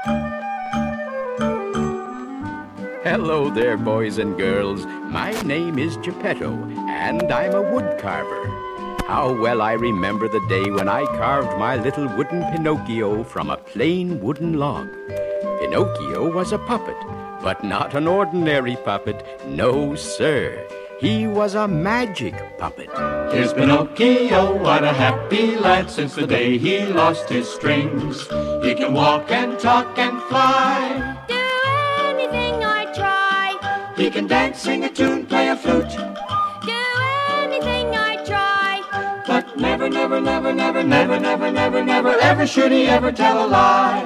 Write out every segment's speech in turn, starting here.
Hello there, boys and girls. My name is Geppetto, and I'm a wood carver. How well I remember the day when I carved my little wooden Pinocchio from a plain wooden log. Pinocchio was a puppet, but not an ordinary puppet. No, sir. He was a magic puppet. Here's Pinocchio, what a happy lad since the day he lost his strings. He can walk and talk and fly. Do anything I try. He can dance, sing a tune, play a flute. Do anything I try. But never, never, never, never, never, never, never, never, ever should he ever tell a lie.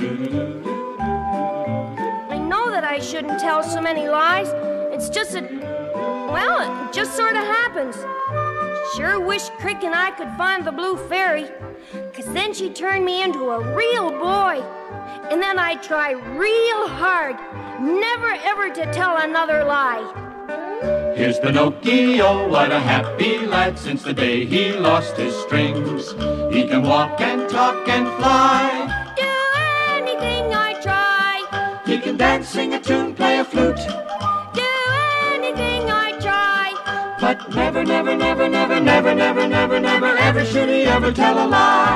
I know that I shouldn't tell so many lies. It's just that, well, it just sort of happens. Sure wish Crick and I could find the blue fairy, 'cause then she'd turn me into a real boy. And then I'd try real hard, never ever to tell another lie. Here's Pinocchio, what a happy lad since the day he lost his strings. He can walk and talk and fly. Do anything I try. He can dance, sing a tune, play a flute. Do anything I try. But never, never, never, never, never, never, never, never, ever should he ever tell a lie.